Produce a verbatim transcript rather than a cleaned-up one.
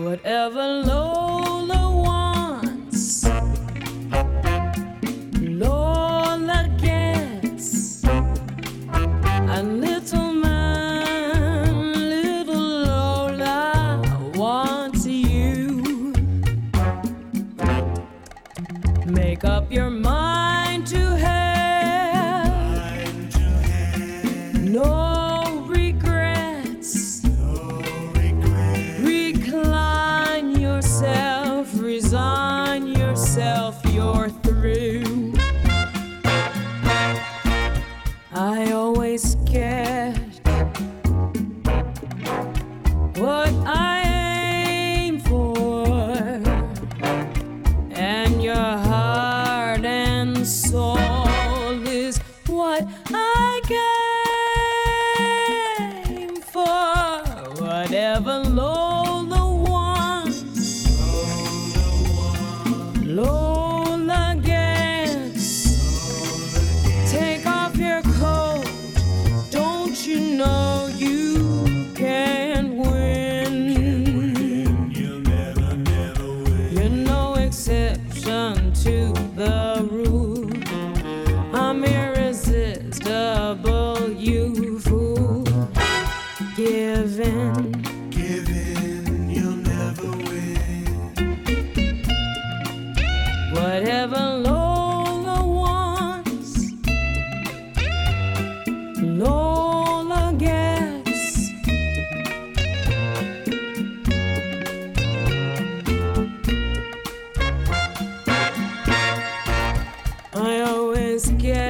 Whatever Lola wants, Lola gets. A little man, little Lola wants you. Make up your mind to have no regrets. Recline yourself, resign yourself, you're through. I always cared what I aim for, and your heart and soul is what I came for. Whatever Lola wants, Lola gets. Take off your coat, don't you know you can win? You'll never, never win. You're no exception to the rule. I'm irresistible, you fool. Give in. Give in, you'll never win. Whatever Lola wants, Lola gets. I always get